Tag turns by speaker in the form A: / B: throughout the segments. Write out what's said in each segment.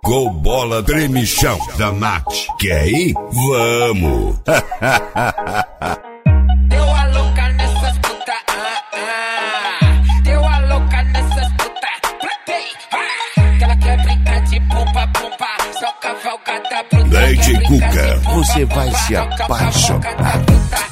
A: Gol bola tremichão da Nath. Quer ir? Vamos!
B: Deu a louca nessas puta, deu a louca nessas puta, platei, que ela quer brincar de pumpa, pumpa, só cavalgada bruta.
A: DJ Cuca,
C: você vai se apaixonar.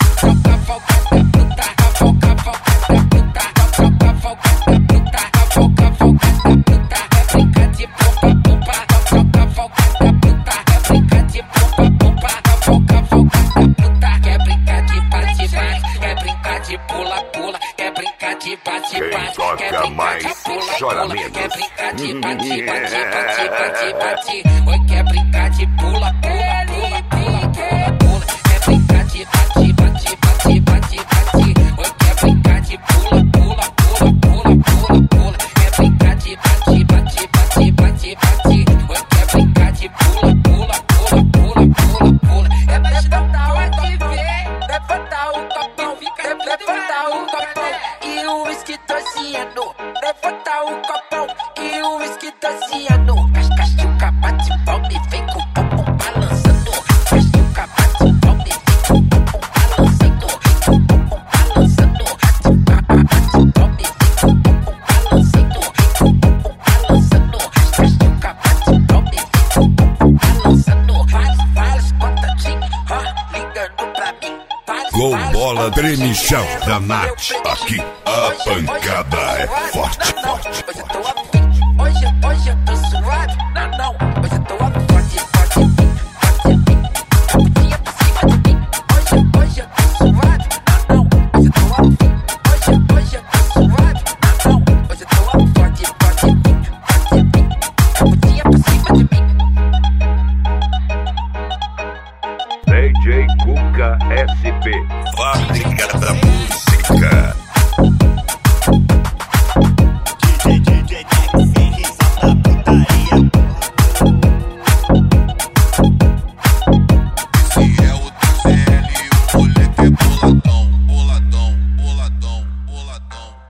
A: Quem toca mais, chora menos.
B: Quer brincar de bate, bate, bate, bate, bate. Oi, quer brincar de pula, pula, pula, pula, pula, pula. Quer brincar de bate, bate, bate, bate, bate. Oi, quer brincar de pula, pula, pula, pula, pula, pula. Quer brincar de bate, bate, bate, bate, bate. Oi, quer brincar de pula, pula, pula, pula, pula, pula. É pra estar onde vem, levantar o copão, levantar o copão. E o uísque torciano, levanta o copão. E o uísque torciano, casca-chuca, bate palma e vem com o bumbum balançando. Casca-chuca, bate palma e vem com o bumbum balançando. Com o bumbum balançando, bate palma e vem com o bumbum balançando. Com o bumbum balançando, casca-chuca, bate palma e vem com o bumbum balançando. Vários contatinhos, ligando pra mim.
A: Gol bola tremichão da Nath. Aqui a pancada é forte, forte,
B: Hoje eu
A: forte.
B: tô afim, hoje eu tô suado. Não, hoje eu tô forte, forte em mim, forte em mim. Caputinha por cima de mim. Hoje eu tô suado. Não, hoje eu tô afim, hoje eu tô suado. Não, hoje eu tô forte, forte em mim, forte em mim. Caputinha por cima de mim.
A: DJ Cuca SP, fábrica da música.